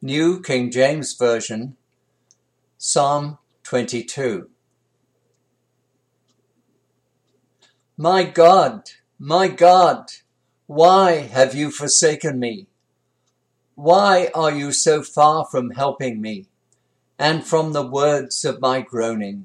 New King James Version, Psalm 22. My God, why have you forsaken me? Why are you so far from helping me, and from the words of my groaning?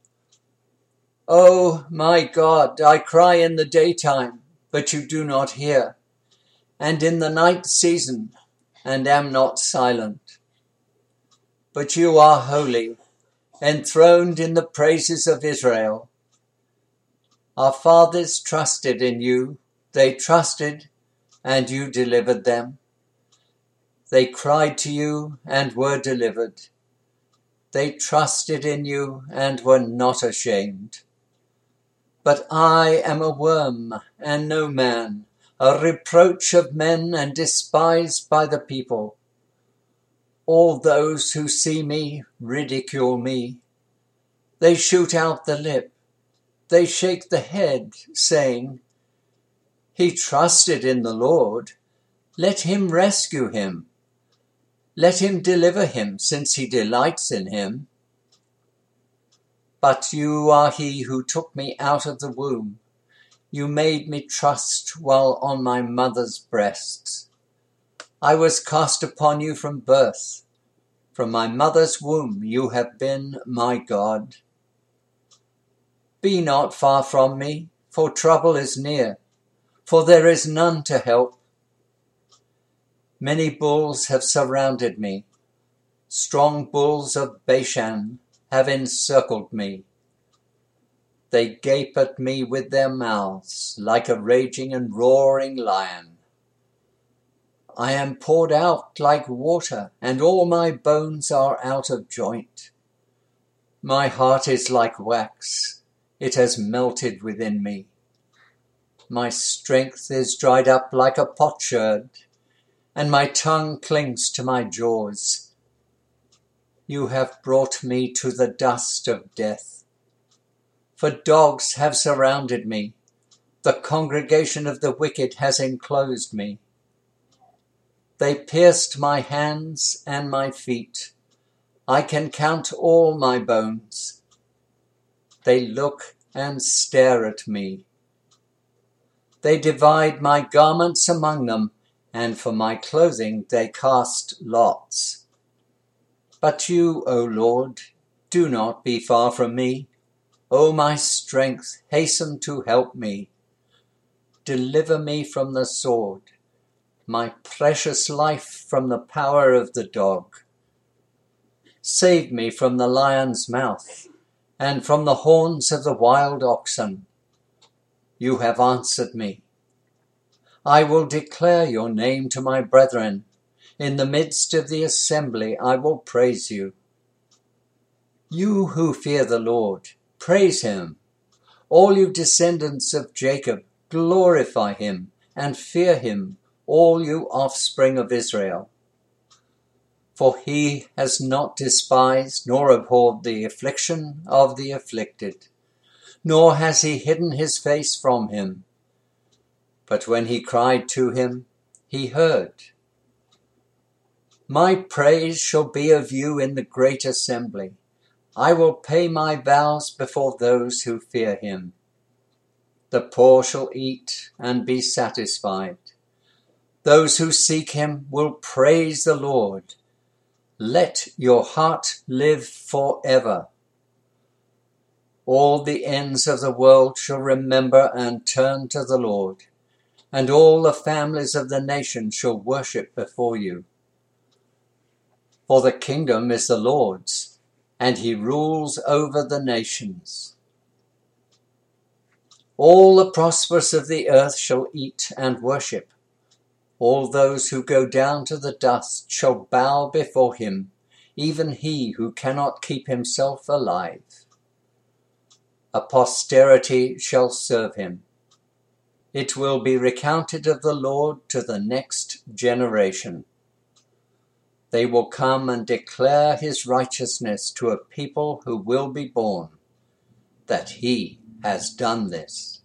Oh, my God, I cry in the daytime, but you do not hear, and in the night season, and am not silent. But you are holy, enthroned in the praises of Israel. Our fathers trusted in you. They trusted, and you delivered them. They cried to you and were delivered. They trusted in you and were not ashamed. But I am a worm and no man, a reproach of men and despised by the people. All those who see me ridicule me. They shoot out the lip. They shake the head, saying, He trusted in the Lord. Let him rescue him. Let him deliver him, since he delights in him. But you are he who took me out of the womb. You made me trust while on my mother's breasts. I was cast upon you from birth. From my mother's womb you have been my God. Be not far from me, for trouble is near, for there is none to help. Many bulls have surrounded me. Strong bulls of Bashan have encircled me. They gape at me with their mouths like a raging and roaring lion. I am poured out like water, and all my bones are out of joint. My heart is like wax. It has melted within me. My strength is dried up like a potsherd, and my tongue clings to my jaws. You have brought me to the dust of death. For dogs have surrounded me. The congregation of the wicked has enclosed me. They pierced my hands and my feet. I can count all my bones. They look and stare at me. They divide my garments among them, and for my clothing they cast lots. But you, O Lord, do not be far from me. O my strength, hasten to help me. Deliver me from the sword, my precious life from the power of the dog. Save me from the lion's mouth, and from the horns of the wild oxen. You have answered me. I will declare your name to my brethren. In the midst of the assembly I will praise you. You who fear the Lord, praise him. All you descendants of Jacob, glorify him and fear him, all you offspring of Israel. For he has not despised nor abhorred the affliction of the afflicted, nor has he hidden his face from him. But when he cried to him, he heard. My praise shall be of you in the great assembly. I will pay my vows before those who fear him. The poor shall eat and be satisfied. Those who seek him will praise the Lord. Let your heart live forever. All the ends of the world shall remember and turn to the Lord, and all the families of the nations shall worship before you. For the kingdom is the Lord's, and he rules over the nations. All the prosperous of the earth shall eat and worship. All those who go down to the dust shall bow before him, even he who cannot keep himself alive. A posterity shall serve him. It will be recounted of the Lord to the next generation. They will come and declare his righteousness to a people who will be born, that he has done this.